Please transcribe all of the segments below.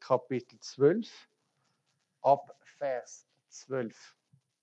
Kapitel 12, ab Vers 12.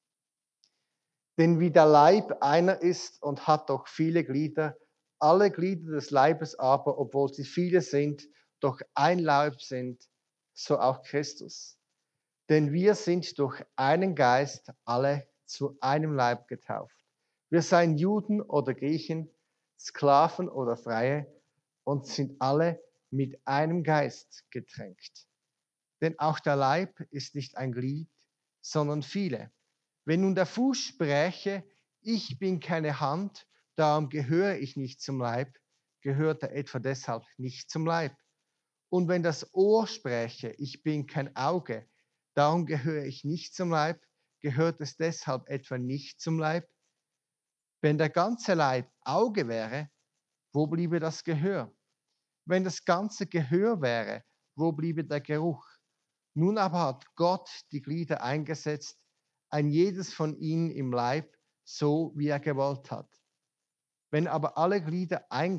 Denn wie der Leib einer ist und hat doch viele Glieder, alle Glieder des Leibes aber, obwohl sie viele sind, doch ein Leib sind, so auch Christus. Denn wir sind durch einen Geist alle zu einem Leib getauft. Wir seien Juden oder Griechen, Sklaven oder Freie und sind alle mit einem Geist getränkt. Denn auch der Leib ist nicht ein Glied, sondern viele. Wenn nun der Fuß spräche, ich bin keine Hand, darum gehöre ich nicht zum Leib, gehört er etwa deshalb nicht zum Leib. Und wenn das Ohr spräche, ich bin kein Auge, darum gehöre ich nicht zum Leib, gehört es deshalb etwa nicht zum Leib? Wenn der ganze Leib Auge wäre, wo bliebe das Gehör? Wenn das ganze Gehör wäre, wo bliebe der Geruch? Nun aber hat Gott die Glieder eingesetzt, ein jedes von ihnen im Leib, so wie er gewollt hat. Wenn aber alle Glieder ein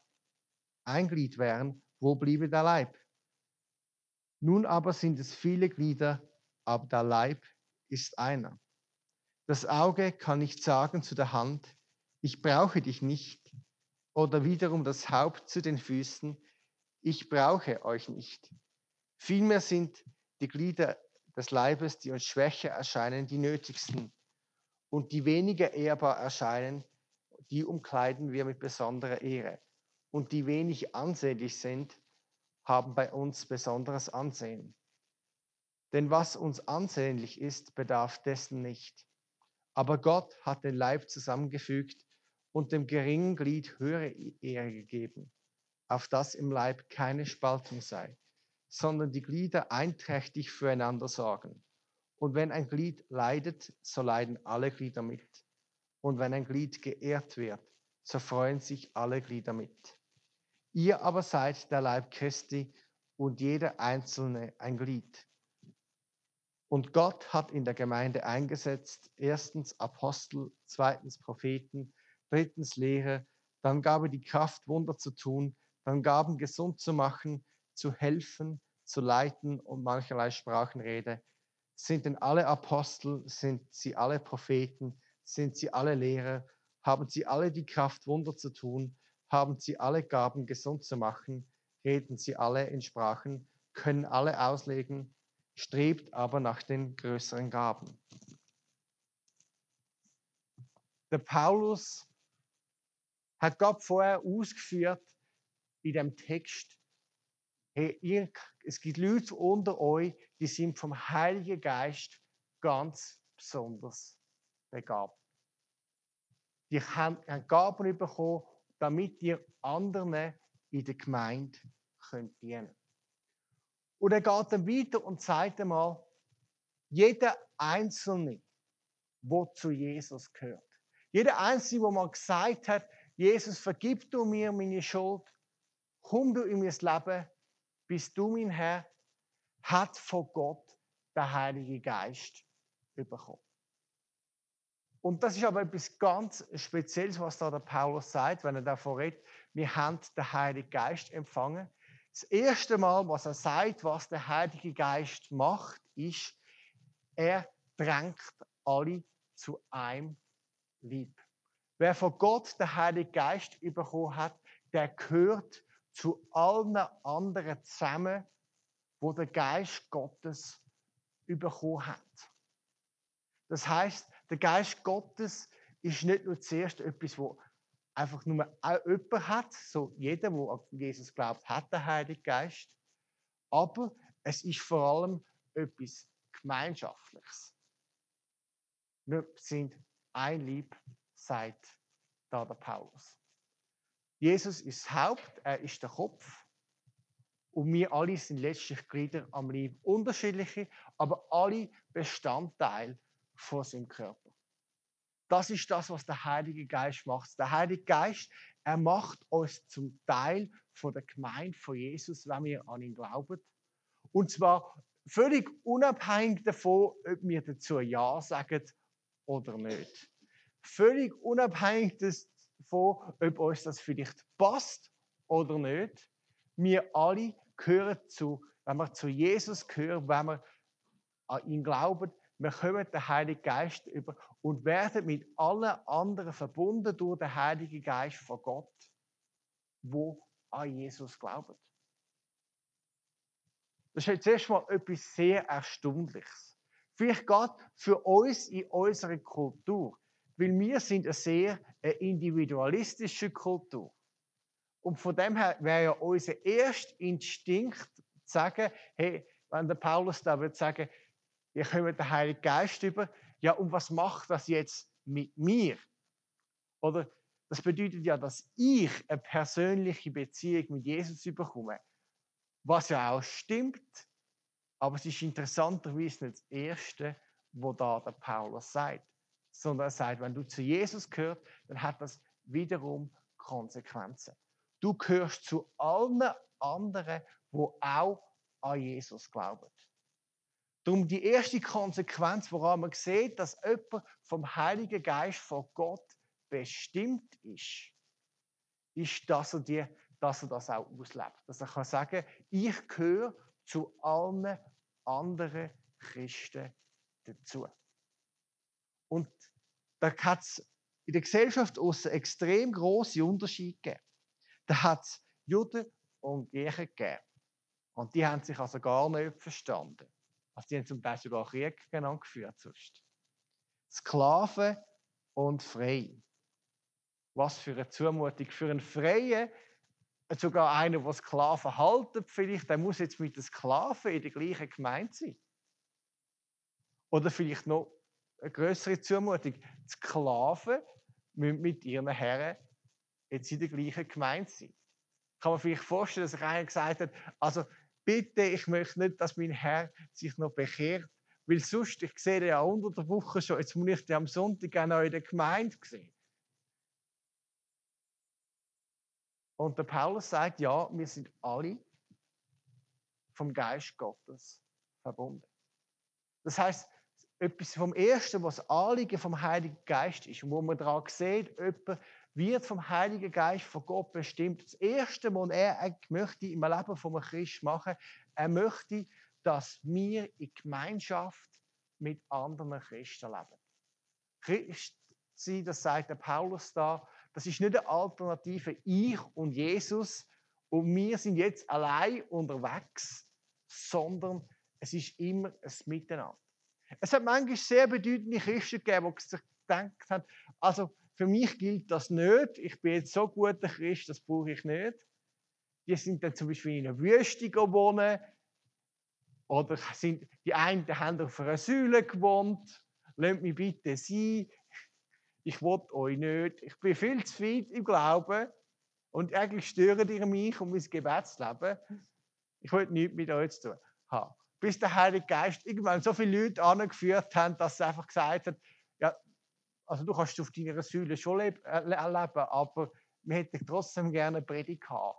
Glied wären, wo bliebe der Leib? Nun aber sind es viele Glieder, aber der Leib ist einer. Das Auge kann nicht sagen zu der Hand, ich brauche dich nicht, oder wiederum das Haupt zu den Füßen, ich brauche euch nicht. Vielmehr sind die Glieder des Leibes, die uns schwächer erscheinen, die nötigsten. Und die weniger ehrbar erscheinen, die umkleiden wir mit besonderer Ehre. Und die wenig ansehnlich sind, haben bei uns besonderes Ansehen. Denn was uns ansehnlich ist, bedarf dessen nicht. Aber Gott hat den Leib zusammengefügt und dem geringen Glied höhere Ehre gegeben, auf das im Leib keine Spaltung sei, sondern die Glieder einträchtig füreinander sorgen. Und wenn ein Glied leidet, so leiden alle Glieder mit. Und wenn ein Glied geehrt wird, so freuen sich alle Glieder mit. Ihr aber seid der Leib Christi und jeder Einzelne ein Glied. Und Gott hat in der Gemeinde eingesetzt, erstens Apostel, zweitens Propheten, drittens Lehrer, dann Gabe die Kraft, Wunder zu tun, dann Gaben gesund zu machen, zu helfen, zu leiten und mancherlei Sprachenrede. Sind denn alle Apostel, sind sie alle Propheten, sind sie alle Lehrer, haben sie alle die Kraft, Wunder zu tun, haben sie alle Gaben gesund zu machen, reden sie alle in Sprachen, können alle auslegen, strebt aber nach den größeren Gaben. Der Paulus hat gerade vorher ausgeführt in dem Text, hey, es gibt Leute unter euch, die sind vom Heiligen Geist ganz besonders begabt. Die haben Gaben bekommen, damit ihr anderen in der Gemeinde könnt dienen. Und er geht dann weiter und sagt einmal, jeder Einzelne, der zu Jesus gehört. Jeder Einzelne, der mal gesagt hat, Jesus, vergib du mir meine Schuld, komm du in mein Leben, bist du mein Herr, hat von Gott den Heiligen Geist bekommen. Und das ist aber etwas ganz Spezielles, was da der Paulus sagt, wenn er davon redet, wir haben den Heiligen Geist empfangen. Das erste Mal, was er sagt, was der Heilige Geist macht, ist, er drängt alle zu einem Leib. Wer von Gott den Heiligen Geist bekommen hat, der gehört zu allen anderen zusammen, wo der Geist Gottes bekommen hat. Das heißt, der Geist Gottes ist nicht nur zuerst etwas, wo einfach nur jemand hat, so jeder, der an Jesus glaubt, hat den Heiligen Geist, aber es ist vor allem etwas Gemeinschaftliches. Wir sind ein Leib, sagt da der Paulus. Jesus ist das Haupt, er ist der Kopf und wir alle sind letztlich Glieder am Leib. Unterschiedliche, aber alle Bestandteile von seinem Körper. Das ist das, was der Heilige Geist macht. Der Heilige Geist, er macht uns zum Teil von der Gemeinde von Jesus, wenn wir an ihn glauben. Und zwar völlig unabhängig davon, ob wir dazu Ja sagen oder nicht. Völlig unabhängig davon, ob uns das vielleicht passt oder nicht. Wir alle gehören zu wenn wir zu Jesus gehören, wenn wir an ihn glauben, wir kommen den Heiligen Geist über und werden mit allen anderen verbunden durch den Heiligen Geist von Gott, wo an Jesus glauben. Das ist jetzt erstmal etwas sehr Erstaunliches. Vielleicht gerade für uns in unserer Kultur, weil wir sind eine sehr individualistische Kultur. Und von dem her wäre ja unser erster Instinkt zu sagen, hey, wenn der Paulus da würde sagen, wir kommen den Heiligen Geist über, ja, und was macht das jetzt mit mir? Oder das bedeutet ja, dass ich eine persönliche Beziehung mit Jesus bekomme. Was ja auch stimmt, aber es ist interessanterweise nicht das Erste, was da der Paulus sagt, sondern er sagt, wenn du zu Jesus gehörst, dann hat das wiederum Konsequenzen. Du gehörst zu allen anderen, die auch an Jesus glauben. Darum die erste Konsequenz, woran man sieht, dass jemand vom Heiligen Geist von Gott bestimmt ist, dass er das auch auslebt. Dass er kann sagen, ich gehöre zu allen anderen Christen dazu. Und da hat es in der Gesellschaft aussen extrem grosse Unterschiede gegeben. Da hat es Juden und Griechen gegeben. Und die haben sich also gar nicht verstanden. Also die haben zum Teil sogar Krieg gegeneinander geführt. Sonst. Sklaven und Freie. Was für eine Zumutung. Für einen Freien, sogar einer, der Sklaven haltet, vielleicht, der muss jetzt mit den Sklaven in der gleichen Gemeinde sein. Oder vielleicht noch eine größere Zumutung. Die Sklaven müssen mit ihren Herren jetzt in der gleichen Gemeinde sein. Kann man vielleicht vorstellen, dass sich einer gesagt hat, also bitte, ich möchte nicht, dass mein Herr sich noch bekehrt, weil sonst, ich sehe den ja unter der Woche schon, jetzt muss ich den am Sonntag auch noch in der Gemeinde sehen. Und der Paulus sagt, ja, wir sind alle vom Geist Gottes verbunden. Das heißt, etwas vom Ersten, was das Anliegen vom Heiligen Geist ist, und wo man daran sieht, jemand wird vom Heiligen Geist von Gott bestimmt. Das Erste, was er möchte im Leben von einem Christen machen, er möchte, dass wir in Gemeinschaft mit anderen Christen leben. Christ sein, das sagt der Paulus da, das ist nicht eine Alternative, ich und Jesus und wir sind jetzt allein unterwegs, sondern es ist immer ein Miteinander. Es hat manchmal sehr bedeutende Christen gegeben, die sich gedacht haben, also für mich gilt das nicht, ich bin jetzt so guter Christ, das brauche ich nicht. Die sind dann zum Beispiel in einer Wüste gewohnt oder sind, die einen haben auf einer Säule gewohnt, lasst mich bitte sein, ich will euch nicht, ich bin viel zu fit im Glauben und eigentlich stören ihr mich und mein Gebetsleben. Ich will nichts mit euch zu tun haben. Bis der Heilige Geist irgendwann so viele Leute angeführt hat, dass sie einfach gesagt hat, ja, also du kannst auf deiner Säule schon leben, aber wir hätten trotzdem gerne eine Predigt haben.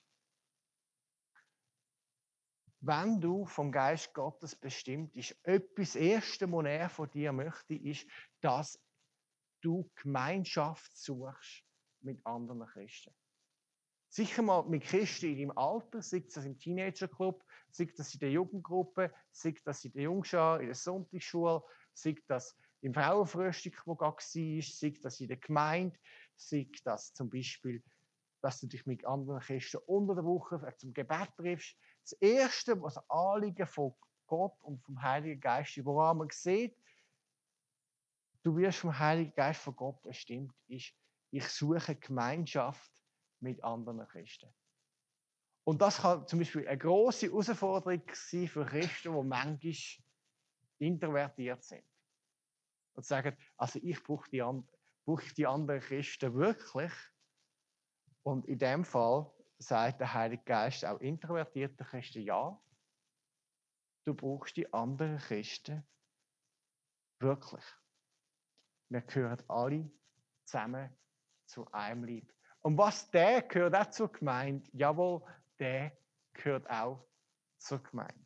Wenn du vom Geist Gottes bestimmt bist, etwas Erste, was er von dir möchte, ist, dass du Gemeinschaft suchst mit anderen Christen. Sicher mal mit Christen in deinem Alter, sei das im Teenagerclub, sei das in der Jugendgruppe, sei das in der Jungschar, in der Sonntagsschule, sei das im Frauenfrühstück, wo gerade war, sei das in der Gemeinde, sei das zum Beispiel, dass du dich mit anderen Christen unter der Woche zum Gebet triffst. Das Erste, was Anliegen von Gott und vom Heiligen Geist ist, woran man sieht, du wirst vom Heiligen Geist von Gott bestimmt, ist, ich suche Gemeinschaft mit anderen Christen. Und das kann zum Beispiel eine grosse Herausforderung sein für Christen, die manchmal introvertiert sind. Und sagen, also ich brauche die anderen Christen wirklich. Und in dem Fall sagt der Heilige Geist auch introvertierten Christen, ja, du brauchst die anderen Christen wirklich. Wir gehören alle zusammen zu einem Leib. Und was der gehört auch zur Gemeinde, jawohl, der gehört auch zur Gemeinde.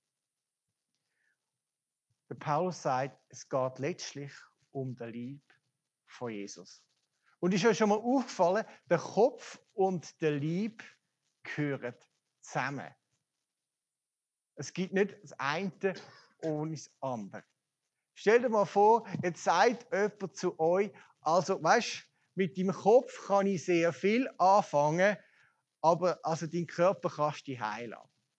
Der Paulus sagt, es geht letztlich um den Leib von Jesus. Und ist euch schon mal aufgefallen, der Kopf und der Leib gehören zusammen. Es gibt nicht das eine ohne das andere. Stell dir mal vor, jetzt sagt jemand zu euch, also weißt, mit deinem Kopf kann ich sehr viel anfangen, aber also deinen Körper kannst du heilen.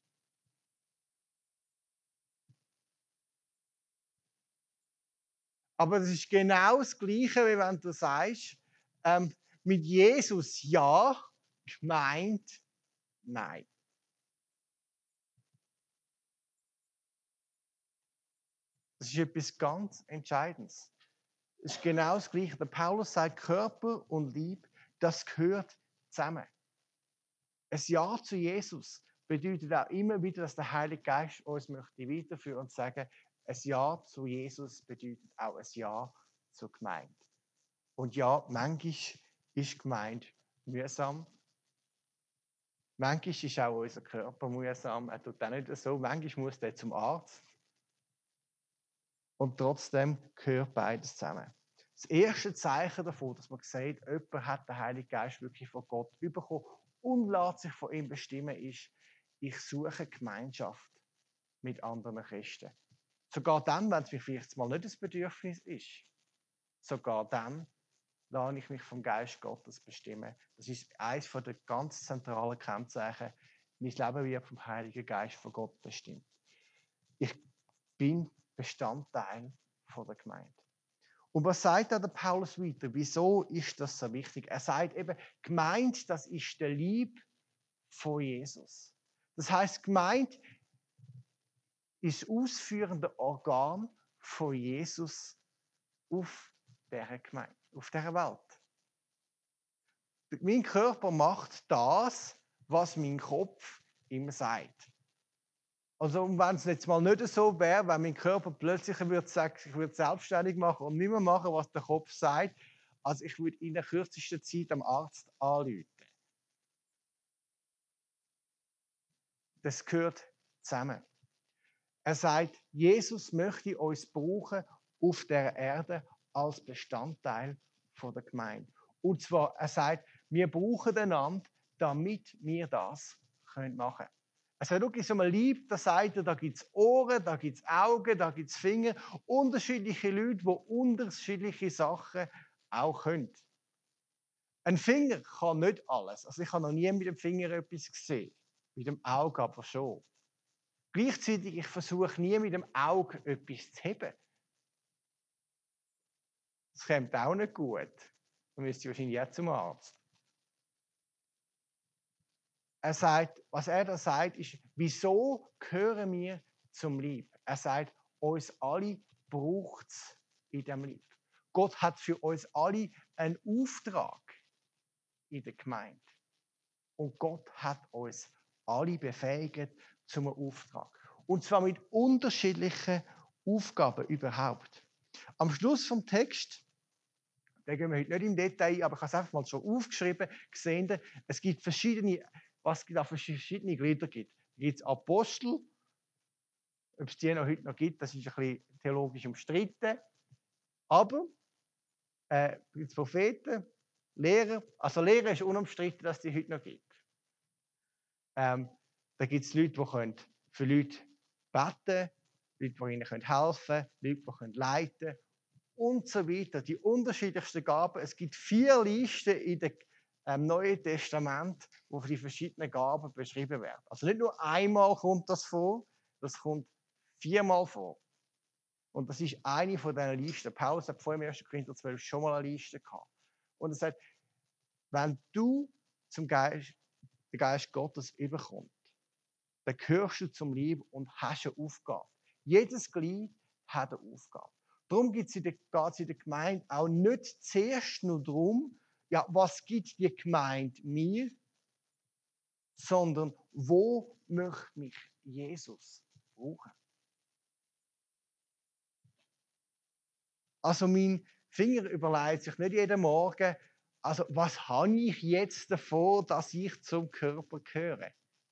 Aber das ist genau das Gleiche, wie wenn du sagst, mit Jesus ja, gemeint nein. Das ist etwas ganz Entscheidendes. Es ist genau das Gleiche. Der Paulus sagt, Körper und Lieb, das gehört zusammen. Ein Ja zu Jesus bedeutet auch immer wieder, dass der Heilige Geist uns möchte weiterführen und sagen, ein Ja zu Jesus bedeutet auch ein Ja zur Gemeinde. Und ja, manchmal ist Gemeinde mühsam. Manchmal ist auch unser Körper mühsam. Er tut auch nicht so. Manchmal muss er zum Arzt. Und trotzdem gehört beides zusammen. Das erste Zeichen davon, dass man sieht, jemand hat den Heiligen Geist wirklich von Gott bekommen und lässt sich von ihm bestimmen, ist, ich suche Gemeinschaft mit anderen Christen. Sogar dann, wenn es mir vielleicht mal nicht das Bedürfnis ist, sogar dann lasse ich mich vom Geist Gottes bestimmen. Das ist eines der ganz zentralen Kennzeichen. Mein Leben wird vom Heiligen Geist von Gott bestimmt. Ich bin Bestandteil der Gemeinde. Und was sagt da der Paulus weiter? Wieso ist das so wichtig? Er sagt eben, Gemeinde, das ist der Lieb von Jesus. Das heißt, Gemeinde ist das ausführende Organ von Jesus auf dieser Gemeinde, auf dieser Welt. Mein Körper macht das, was mein Kopf ihm sagt. Also wenn es jetzt mal nicht so wäre, wenn mein Körper plötzlich würde sagen, ich würde selbstständig machen und nicht mehr machen, was der Kopf sagt, also ich würde in der kürzesten Zeit am Arzt anrufen. Das gehört zusammen. Er sagt, Jesus möchte uns brauchen auf der Erde als Bestandteil der Gemeinde. Und zwar, er sagt, wir brauchen einander, damit wir das machen können. Also wirklich so mal lieb, da sagt er, da gibt es Ohren, da gibt es Augen, da gibt es Finger. Unterschiedliche Leute, die unterschiedliche Sachen auch können. Ein Finger kann nicht alles. Also ich habe noch nie mit dem Finger etwas gesehen. Mit dem Auge aber schon. Gleichzeitig, ich versuche nie mit dem Auge etwas zu heben. Das kommt auch nicht gut. Dann müsst ihr wahrscheinlich jetzt zum Arzt. Er sagt, was er da sagt, ist, wieso gehören wir zum Lieb? Er sagt, uns alle braucht es in dem Lieb. Gott hat für uns alle einen Auftrag in der Gemeinde. Und Gott hat uns alle befähigt zum Auftrag. Und zwar mit unterschiedlichen Aufgaben überhaupt. Am Schluss vom Text, da gehen wir heute nicht im Detail ein, aber ich habe es einfach mal schon aufgeschrieben, gesehen, es gibt verschiedene, was es da verschiedene Glieder gibt. Da gibt es Apostel, ob es die noch heute noch gibt, das ist ein bisschen theologisch umstritten. Aber gibt es Propheten, Lehrer, also Lehrer ist unumstritten, dass es die heute noch gibt. Da gibt es Leute, die können für Leute beten, Leute, die ihnen helfen können, Leute, die leiten können und so weiter. Die unterschiedlichsten Gaben. Es gibt 4 Listen in dem Neuen Testament, wo die verschiedenen Gaben beschrieben werden. Also nicht nur einmal kommt das vor, das kommt 4-mal vor. Und das ist eine von diesen Listen. Paulus hat vor dem 1. Korinther 12 schon mal eine Liste gehabt. Und er sagt, wenn du den Geist Gottes überkommst, dann gehörst du zum Lieb und hast eine Aufgabe. Jedes Glied hat eine Aufgabe. Darum geht es in der Gemeinde auch nicht zuerst nur darum, ja, was gibt die Gemeinde mir, sondern wo möchte mich Jesus brauchen. Also mein Finger überlegt sich nicht jeden Morgen, also was habe ich jetzt davon, dass ich zum Körper gehöre?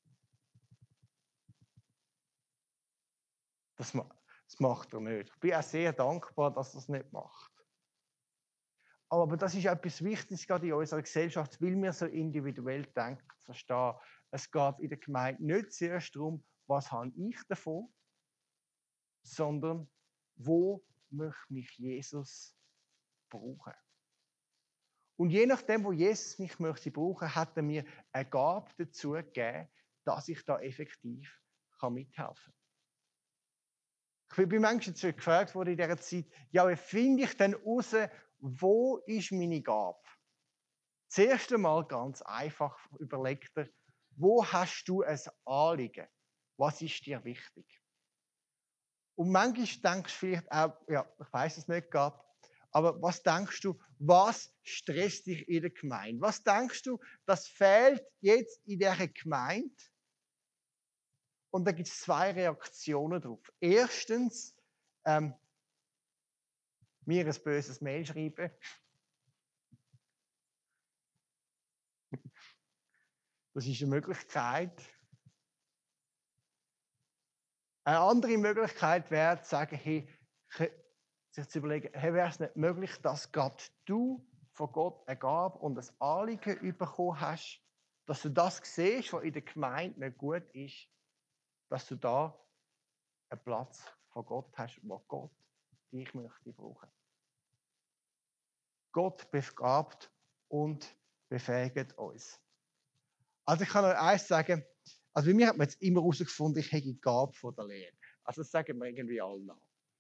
Das macht er nicht. Ich bin auch sehr dankbar, dass er es nicht macht. Aber das ist etwas Wichtiges gerade in unserer Gesellschaft, weil wir so individuell denken, verstehen. Es geht in der Gemeinde nicht zuerst darum, was habe ich davon, sondern wo möchte mich Jesus brauchen. Und je nachdem, wo Jesus mich möchte brauchen, hat er mir eine Gabe dazu gegeben, dass ich da effektiv mithelfen kann. Ich bin manchmal dazu gefragt worden in dieser Zeit, ja, wie finde ich denn heraus, wo ist meine Gabe? Das erste Mal ganz einfach überlegt er, wo hast du ein Anliegen? Was ist dir wichtig? Und manchmal denkst du vielleicht auch, ja, ich weiß es nicht gerade, aber was denkst du, was stresst dich in der Gemeinde? Was denkst du, das fehlt jetzt in dieser Gemeinde? Und da gibt es zwei Reaktionen drauf. Erstens, mir ein böses Mail schreiben. Das ist eine Möglichkeit. Eine andere Möglichkeit wäre zu sagen, hey, sich zu überlegen, hey, wäre es nicht möglich, dass gerade du von Gott eine Gabe und ein Anliegen bekommen hast, dass du das siehst, was in der Gemeinde nicht gut ist, dass du da einen Platz von Gott hast, wo Gott dich möchte brauchen. Gott begabt und befähigt uns. Also ich kann euch eins sagen, also bei mir hat man jetzt immer herausgefunden, ich hätte die Gabe von der Lehre. Also das sagen wir irgendwie alle nach.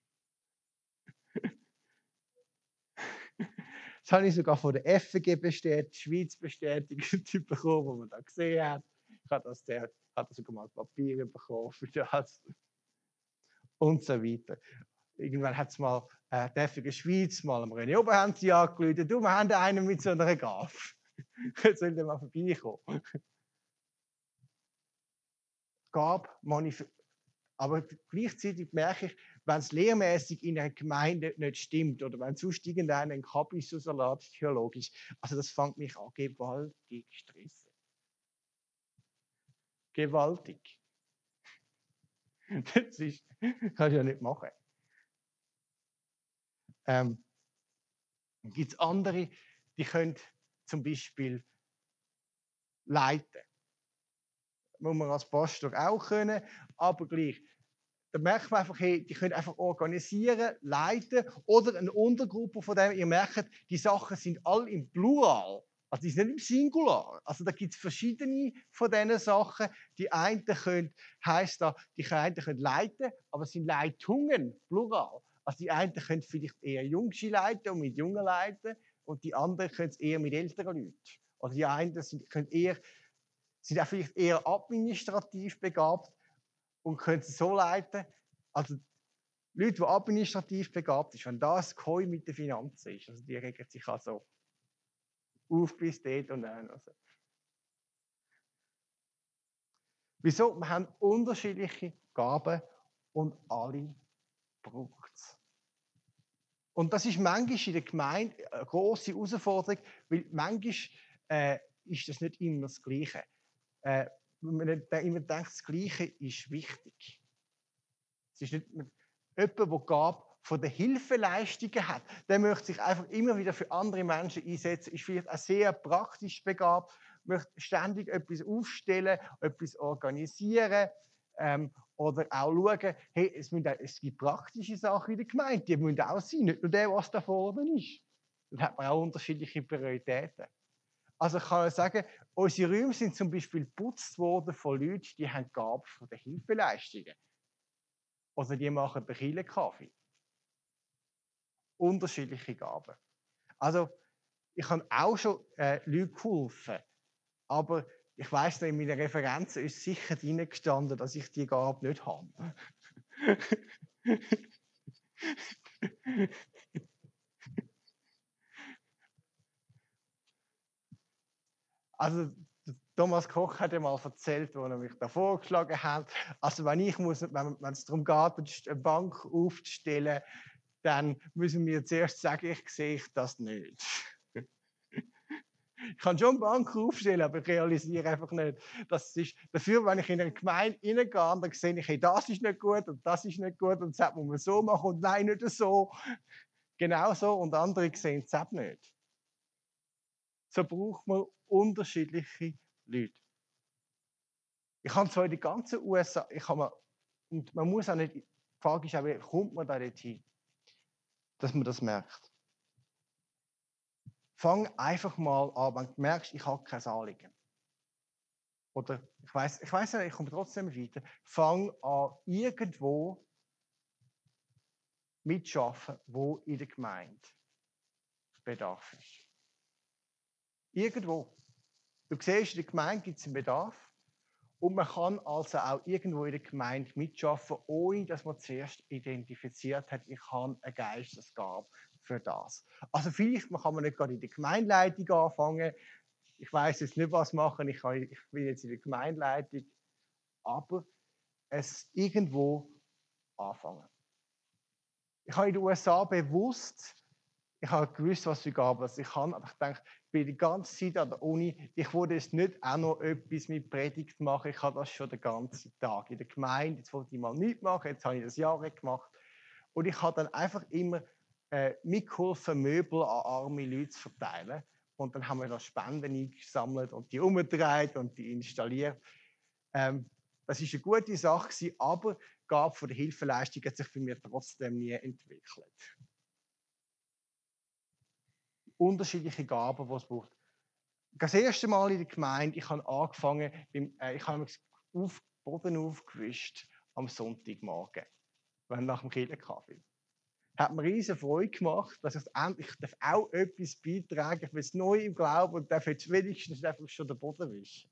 Das habe ich sogar von der FG bestätigt, Schweiz bestätigt bekommen, wo man da gesehen hat. Ich habe sogar mal Papiere bekommen für das. Und so weiter. Irgendwann hat es mal die FG Schweiz mal am René Oberhänzi angerufen. Du, wir haben einen mit so einer Gabe. Jetzt soll der mal vorbeikommen. Gabe, aber gleichzeitig merke ich, wenn es lehrmäßig in einer Gemeinde nicht stimmt oder wenn sonst irgendeiner einen Kabis rauslässt, theologisch, also das fängt mich an gewaltig stressen. Gewaltig. Das kann ich ja nicht machen. Gibt es andere, die können zum Beispiel leiten. Muss man als Pastor auch können, aber gleich. Da merkt man einfach, hey, die können einfach organisieren, leiten oder eine Untergruppe von dem. Ihr merkt, die Sachen sind alle im Plural. Also die sind nicht im Singular. Also da gibt es verschiedene von diesen Sachen. Die einen können, heisst da, die einen können leiten, aber es sind Leitungen, Plural. Also die einen können vielleicht eher Jungschi leiten und mit Jungen leiten und die anderen können es eher mit älteren Leuten. Oder die einen sind auch vielleicht eher administrativ begabt und können es so leiten. Also Leute, die administrativ begabt sind, wenn das Koi mit den Finanzen ist, also die regen sich also auf bis dort und dann. Also. Wieso? Wir haben unterschiedliche Gaben und alle braucht es. Und das ist manchmal in der Gemeinde eine grosse Herausforderung, weil manchmal ist das nicht immer das Gleiche. Man immer denkt, das Gleiche ist wichtig. Es ist nicht jemand, der Gabe von der Hilfeleistungen hat, der möchte sich einfach immer wieder für andere Menschen einsetzen, ist vielleicht auch sehr praktisch begabt, möchte ständig etwas aufstellen, etwas organisieren oder auch schauen, hey, es gibt praktische Sachen in der Gemeinde, die müssen auch sein, nicht nur der, was da vorne ist. Dann hat man auch unterschiedliche Prioritäten. Also ich kann sagen, unsere Räume sind zum Beispiel geputzt worden von Leuten, die haben Gabe von der Hilfeleistungen. Oder die machen den Kirchenkaffee. Unterschiedliche Gaben. Also, ich habe auch schon Leuten geholfen. Aber ich weiss noch, in meinen Referenzen ist sicher drin gestanden, dass ich die Gabe nicht habe. Also, Thomas Koch hat ja mal erzählt, als er mich da vorgeschlagen hat. Also, wenn es darum geht, eine Bank aufzustellen, dann müssen wir zuerst sagen, ich sehe das nicht. Ich kann schon eine Bank aufstellen, aber ich realisiere einfach nicht. Das ist dafür, wenn ich in eine Gemeinde reingehe, dann sehe ich, hey, das ist nicht gut und das ist nicht gut und das muss man so machen und nein, nicht so. Genau so und andere sehen es auch nicht. So braucht man unterschiedliche Leute. Ich habe zwar in den ganzen USA, und man muss auch nicht, die Frage ist auch, wie kommt man da dorthin, dass man das merkt. Fang einfach mal an, wenn du merkst, ich habe kein Anliegen. Oder ich weiß nicht, ich komme trotzdem weiter. Fang an, irgendwo mitzuschaffen, wo in der Gemeinde Bedarf ist. Irgendwo. Du siehst, in der Gemeinde gibt es einen Bedarf. Und man kann also auch irgendwo in der Gemeinde mitschaffen, ohne dass man zuerst identifiziert hat, ich habe eine Geistesgabe für das. Also vielleicht kann man nicht gerade in der Gemeindeleitung anfangen. Ich weiß jetzt nicht, was machen. Ich bin jetzt in der Gemeindeleitung. Aber es irgendwo anfangen. Ich habe in den USA bewusst, ich habe gewusst, was für Gaben ich kann, aber ich denke, ich bin die ganze Zeit an der Uni, ich wollte jetzt nicht auch noch etwas mit Predigt machen, ich habe das schon den ganzen Tag in der Gemeinde, jetzt wollte ich mal nichts machen, jetzt habe ich das Jahre gemacht und ich habe dann einfach immer mitgeholfen, Möbel an arme Leute zu verteilen und dann haben wir da Spenden eingesammelt und die umgedreht und die installiert. Das war eine gute Sache, aber die Gabe von der Hilfeleistung hat sich bei mir trotzdem nie entwickelt. Unterschiedliche Gaben, die es braucht. Das erste Mal in der Gemeinde, ich habe angefangen, ich habe den Boden aufgewischt am Sonntagmorgen, nach dem Kirchenkaffee. Hat mir riesen Freude gemacht, dass ich endlich auch etwas beitragen darf, für das Neue im Glauben und darf jetzt wenigstens einfach schon den Boden wischen.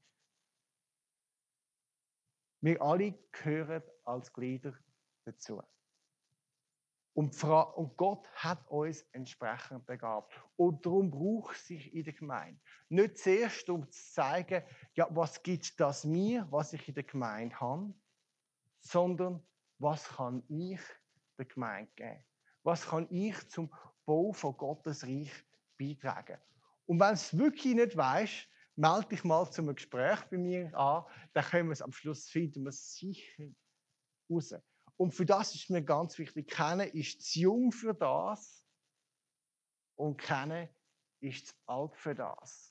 Wir alle gehören als Glieder dazu. Und Gott hat uns entsprechend begabt. Und darum braucht es sich in der Gemeinde. Nicht zuerst, um zu zeigen, ja, was gibt das mir, was ich in der Gemeinde habe, sondern was kann ich der Gemeinde geben? Was kann ich zum Bau von Gottes Reich beitragen? Und wenn du es wirklich nicht weißt, melde dich mal zu einem Gespräch bei mir an, dann können wir es am Schluss finden, wir sicher raus. Und für das ist mir ganz wichtig, kennen ist zu jung für das und kennen ist zu alt für das.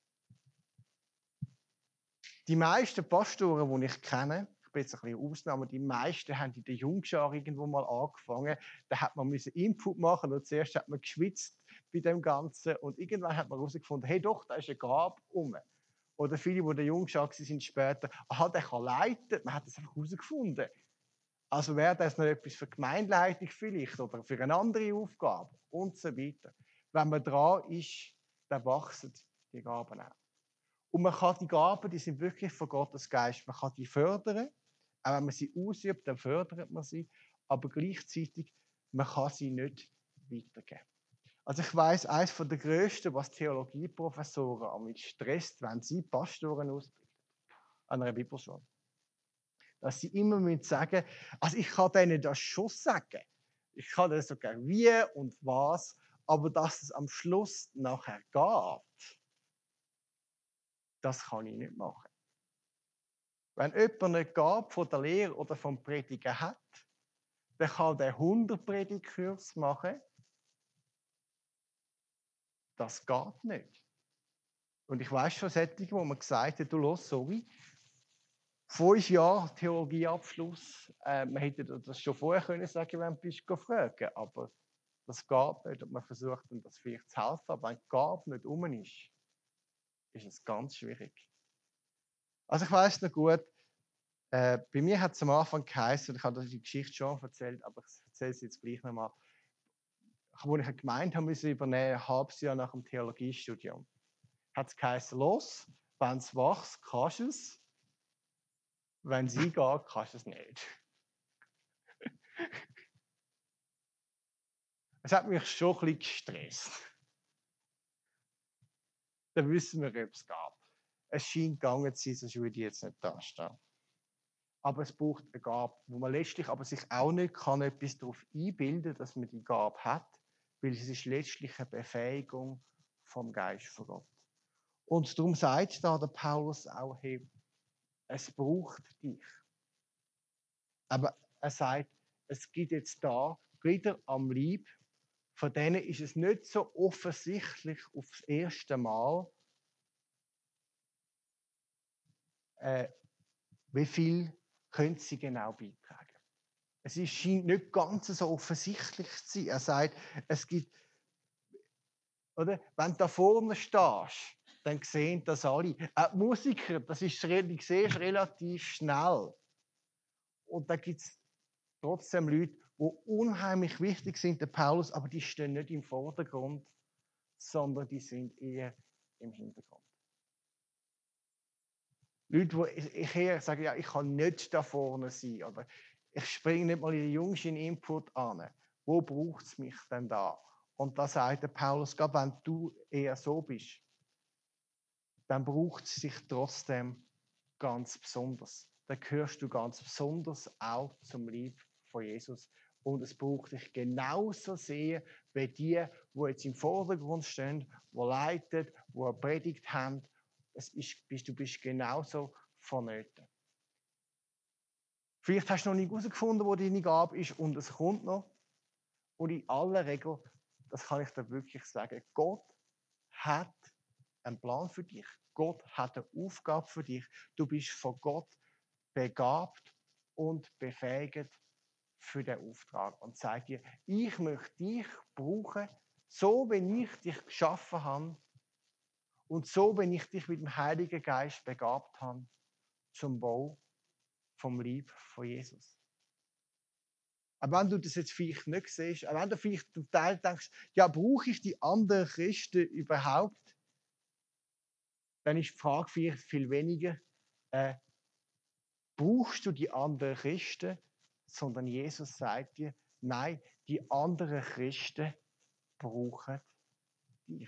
Die meisten Pastoren, die ich kenne, ich bin jetzt ein bisschen Ausnahme, die meisten haben in der Jungschar irgendwo mal angefangen. Da hat man Input machen und zuerst hat man geschwitzt bei dem Ganzen und irgendwann hat man herausgefunden, hey doch, da ist eine Gabe rum. Oder viele, die in der Jungschar sind später, aha, der kann leiten, man hat das einfach herausgefunden. Also wäre das noch etwas für die Gemeindeleitung vielleicht oder für eine andere Aufgabe und so weiter. Wenn man dran ist, dann wachsen die Gaben auch. Und man kann die Gaben, die sind wirklich von Gottes Geist, man kann die fördern. Auch wenn man sie ausübt, dann fördert man sie. Aber gleichzeitig, man kann sie nicht weitergeben. Also ich weiss, eines der grössten, was Theologieprofessoren damit stresst, wenn sie Pastoren ausbilden an einer Bibelschule. Dass sie immer sagen müssen, also ich kann denen das schon sagen. Ich kann denen sogar wie und was, aber dass es am Schluss nachher geht, das kann ich nicht machen. Wenn jemand eine Gabe von der Lehre oder vom Predigen hat, dann kann der 100 Predigtkurs machen. Das geht nicht. Und ich weiss schon solche, wo man gesagt hat, du los, sorry, 5 Jahre Theologieabschluss, man hätte das schon vorher können sagen, wenn du bist fragen, aber das geht nicht und man versucht dann das vielleicht zu helfen, aber wenn die Gabe nicht um ist es ganz schwierig. Also ich weiss noch gut, bei mir hat es am Anfang geheißen, ich habe die Geschichte schon erzählt, aber ich erzähle sie jetzt gleich nochmal, wo ich eine Gemeinde haben müssen übernehmen, ein halbes Jahr nach dem Theologiestudium. Hat es geheißen, los, wenn es wächst, kannst du es, wenn es eingeht, kannst du es nicht. Es hat mich schon ein bisschen gestresst. Dann wissen wir, ob es geht. Es scheint gegangen zu sein, sonst würde ich jetzt nicht da stehen. Aber es braucht eine Gabe, wo man letztlich aber sich auch nicht kann etwas darauf einbilden, dass man die Gabe hat, weil es ist letztlich eine Befähigung vom Geist von Gott. Und darum sagt da der Paulus auch, hey, es braucht dich. Aber er sagt, es gibt jetzt da Glieder am Leib, von denen ist es nicht so offensichtlich aufs erste Mal, wie viel können sie genau beitragen? Scheint nicht ganz so offensichtlich zu sein. Er sagt, es gibt, oder? Wenn du da vorne stehst, dann sehen das alle. Auch die Musiker, das ist, du siehst relativ schnell. Und da gibt es trotzdem Leute, die unheimlich wichtig sind, der Paulus, aber die stehen nicht im Vordergrund, sondern die sind eher im Hintergrund. Leute, die ich eher sage, ja, ich kann nicht da vorne sein, oder ich springe nicht mal in den jüngsten Input an. Wo braucht es mich denn da? Und da sagt der Paulus, gerade wenn du eher so bist, dann braucht es sich trotzdem ganz besonders. Dann gehörst du ganz besonders auch zum Leib von Jesus. Und es braucht dich genauso sehr wie die, die jetzt im Vordergrund stehen, die leiten, die eine Predigt haben. Du bist genauso vonnöten. Vielleicht hast du noch nicht herausgefunden, wo deine Gabe ist, und es kommt noch. Und in aller Regel, das kann ich dir wirklich sagen, Gott hat einen Plan für dich. Gott hat eine Aufgabe für dich. Du bist von Gott begabt und befähigt für den Auftrag und sagt dir, ich möchte dich brauchen, so wie ich dich geschaffen habe und so wie ich dich mit dem Heiligen Geist begabt habe zum Bau vom Leib von Jesus. Aber wenn du das jetzt vielleicht nicht siehst, auch wenn du vielleicht zum Teil denkst, ja, brauche ich die anderen Christen überhaupt, dann ist die Frage vielleicht viel weniger, brauchst du die anderen Christen, sondern Jesus sagt dir, nein, die anderen Christen brauchen dich.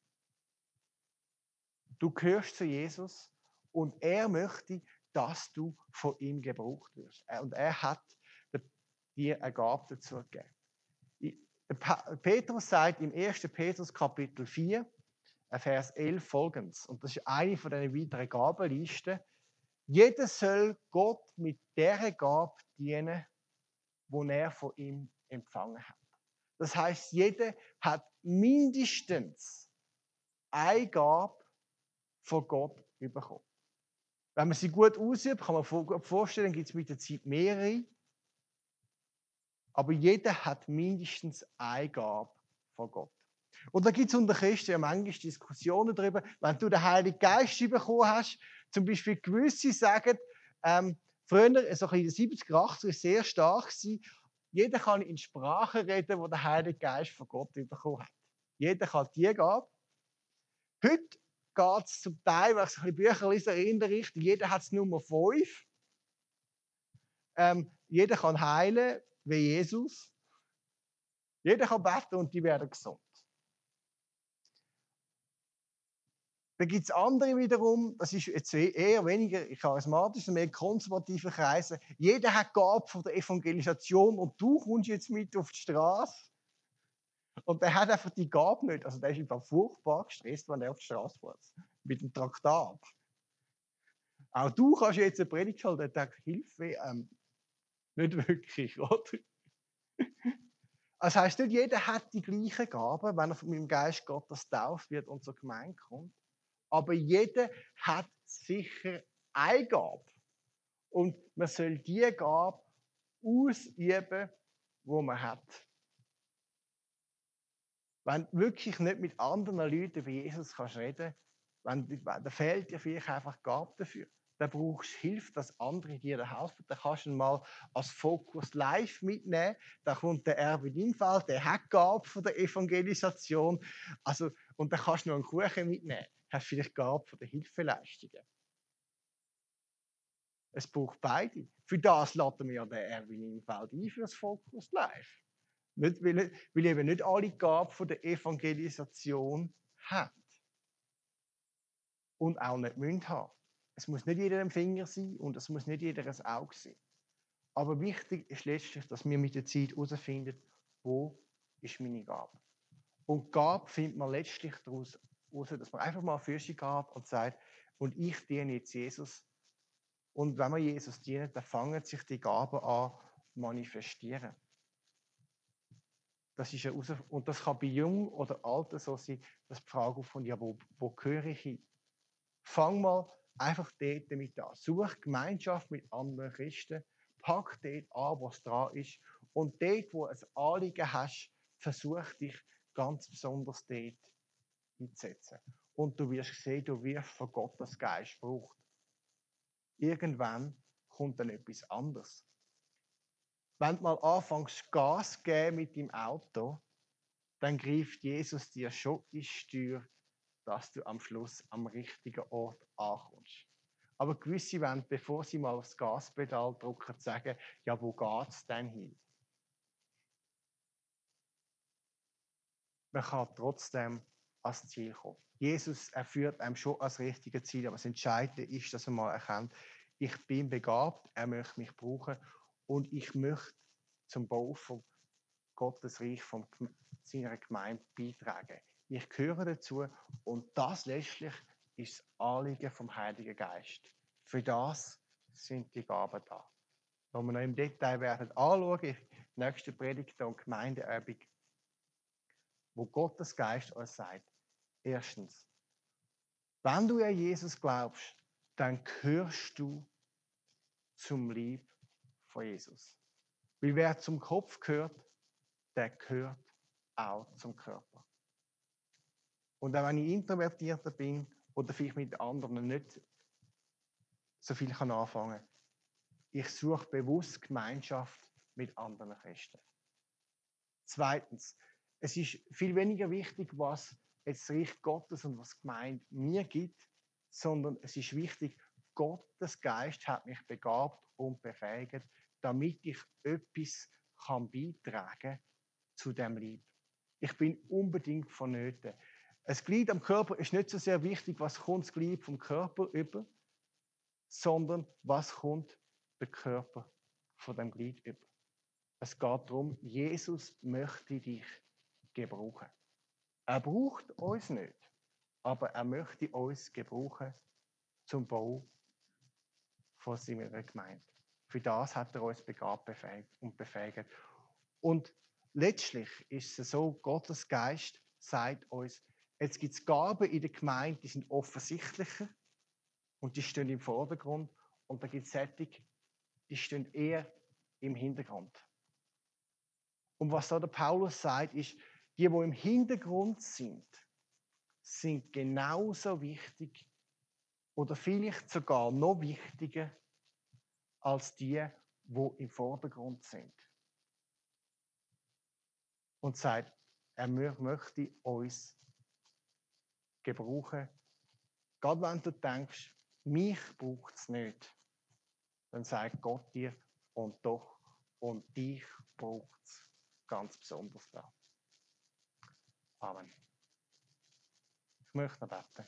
Du gehörst zu Jesus und er möchte, dass du von ihm gebraucht wirst. Und er hat dir eine Gabe dazu gegeben. Petrus sagt im 1. Petrus Kapitel 4, Vers 11 folgendes, und das ist eine von diesen weiteren Gabenlisten. Jeder soll Gott mit der Gabe dienen, die er von ihm empfangen hat. Das heißt, jeder hat mindestens eine Gabe von Gott bekommen. Wenn man sie gut ausübt, kann man sich vorstellen, gibt es mit der Zeit mehrere. Aber jeder hat mindestens eine Gabe von Gott. Und da gibt es unter Christen ja manchmal Diskussionen darüber, wenn du den Heiligen Geist bekommen hast, zum Beispiel gewisse sagen, früher, so in den 70er, 80er, ist sehr stark gewesen, jeder kann in Sprachen reden, wo der Heilige Geist von Gott bekommen hat. Jeder kann die Gabe. Heute geht es zum Teil, wenn ich ein bisschen Bücher lese, in der Richtung, jeder hat es Nummer 5. Jeder kann heilen, wie Jesus. Jeder kann beten und die werden gesund. Dann gibt es andere wiederum, das ist jetzt eher weniger charismatisch, mehr konservative Kreise. Jeder hat Gabe von der Evangelisation und du kommst jetzt mit auf die Straße. Und der hat einfach die Gabe nicht. Also der ist einfach furchtbar gestresst, wenn er auf die Straße fährt. Mit dem Traktat. Auch du kannst jetzt eine Predigt halten, der sagt, Hilfe, nicht wirklich, oder? Das heisst, nicht jeder hat die gleichen Gaben, wenn er mit dem Geist Gottes tauft wird und zur Gemeinde kommt. Aber jeder hat sicher eine Gabe. Und man soll die Gabe ausüben, die man hat. Wenn du wirklich nicht mit anderen Leuten über Jesus kannst reden kannst, da fehlt dir vielleicht einfach die Gabe dafür. Dann brauchst du Hilfe, dass andere dir helfen. Dann kannst du ihn mal als Fokus live mitnehmen. Da kommt der Erwin Infeld, der hat die Gabe von der Evangelisation. Also, und dann kannst du noch einen Kuchen mitnehmen. Du hast vielleicht die Gabe von der Hilfeleistungen. Es braucht beide. Für das laden wir ja den Erwin Infeld ein, für das Fokus live. Nicht, weil eben nicht alle Gaben von der Evangelisation haben. Und auch nicht müssen haben. Es muss nicht jeder ein Finger sein und es muss nicht jeder ein Auge sein. Aber wichtig ist letztlich, dass wir mit der Zeit herausfinden, wo ist meine Gabe. Und Gabe findet man letztlich daraus heraus, dass man einfach mal für sich Gabe und sagt, und ich diene jetzt Jesus. Und wenn man Jesus dient, dann fangen sich die Gaben an manifestieren. Das ist und das kann bei Jung oder Alten so sein, dass die Frage von, ja, wo gehöre ich hin? Fang mal einfach dort damit an. Such Gemeinschaft mit anderen Christen, pack dort an, was dran ist. Und dort, wo du ein Anliegen hast, versuch dich ganz besonders dort einzusetzen. Und du wirst sehen, du wirst von Gottes Geist gebraucht. Irgendwann kommt dann etwas anderes. Wenn du mal anfängst, Gas zu geben mit dem Auto, dann greift Jesus dir schon in die Steuer, dass du am Schluss am richtigen Ort ankommst. Aber gewisse wollen, bevor sie mal aufs Gaspedal drücken, sagen, ja, wo geht's denn hin? Man kann trotzdem ans Ziel kommen. Jesus führt einem schon ans richtige Ziel, aber das Entscheidende ist, dass man mal erkennt, ich bin begabt, er möchte mich brauchen und ich möchte zum Bau von Gottes Reich, von seiner Gemeinde beitragen. Ich gehöre dazu und das letztlich ist das Anliegen vom Heiligen Geist. Für das sind die Gaben da. Wenn wir noch im Detail werden anschauen, in der nächsten Predigt und Gemeindeübung, wo Gottes Geist uns sagt, erstens, wenn du an Jesus glaubst, dann gehörst du zum Leib von Jesus. Weil wer zum Kopf gehört, der gehört auch zum Körper. Und auch wenn ich introvertierter bin oder vielleicht mit anderen nicht so viel anfangen kann, ich suche bewusst Gemeinschaft mit anderen Christen. Zweitens, es ist viel weniger wichtig, was jetzt das Reich Gottes und was die Gemeinde mir gibt, sondern es ist wichtig, Gottes Geist hat mich begabt und befähigt, damit ich etwas beitragen kann zu dem Leib. Ich bin unbedingt vonnöten. Ein Glied am Körper ist nicht so sehr wichtig, was kommt das Glied vom Körper über, sondern was kommt der Körper von dem Glied über. Es geht darum, Jesus möchte dich gebrauchen. Er braucht uns nicht, aber er möchte uns gebrauchen zum Bau von seiner Gemeinde. Für das hat er uns begabt und befähigt. Und letztlich ist es so, Gottes Geist sagt uns, jetzt gibt es Gaben in der Gemeinde, die sind offensichtlicher und die stehen im Vordergrund. Und da gibt es solche, die stehen eher im Hintergrund. Und was da der Paulus sagt, ist, die im Hintergrund sind genauso wichtig oder vielleicht sogar noch wichtiger als die im Vordergrund sind. Und sagt, er möchte uns gebrauchen. Gerade wenn du denkst, mich braucht es nicht, dann sagt Gott dir, und doch, und dich braucht es ganz besonders da. Amen. Ich möchte noch beten.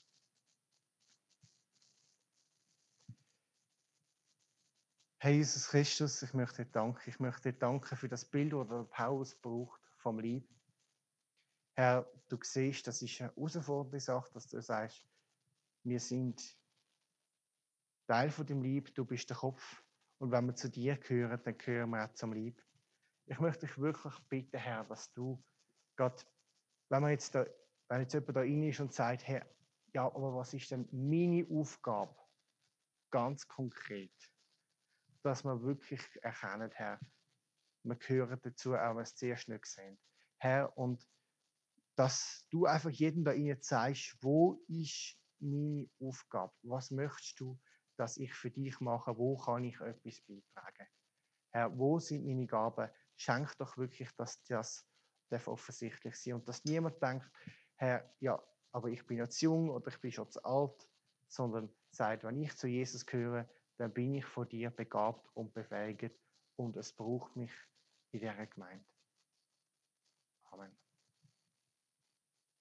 Herr Jesus Christus, ich möchte dir danken. Ich möchte dir danken für das Bild, das der Paulus braucht vom Leib. Herr, du siehst, das ist eine herausfordernde Sache, dass du sagst, wir sind Teil von dem Leib, du bist der Kopf. Und wenn wir zu dir gehören, dann gehören wir auch zum Leib. Ich möchte dich wirklich bitten, Herr, dass du Gott, wenn jetzt jemand da rein ist und sagt, Herr, ja, aber was ist denn meine Aufgabe? Ganz konkret. Dass wir wirklich erkennen, Herr, wir gehören dazu, auch wenn wir es zuerst nicht sehen. Herr, und dass du einfach jedem da rein zeigst, wo ist meine Aufgabe? Was möchtest du, dass ich für dich mache? Wo kann ich etwas beitragen? Herr, wo sind meine Gaben? Schenk doch wirklich, dass das offensichtlich sein und dass niemand denkt, Herr, ja, aber ich bin jetzt jung oder ich bin schon zu alt, sondern sagt, wenn ich zu Jesus gehöre, dann bin ich von dir begabt und befähigt und es braucht mich in dieser Gemeinde. Amen.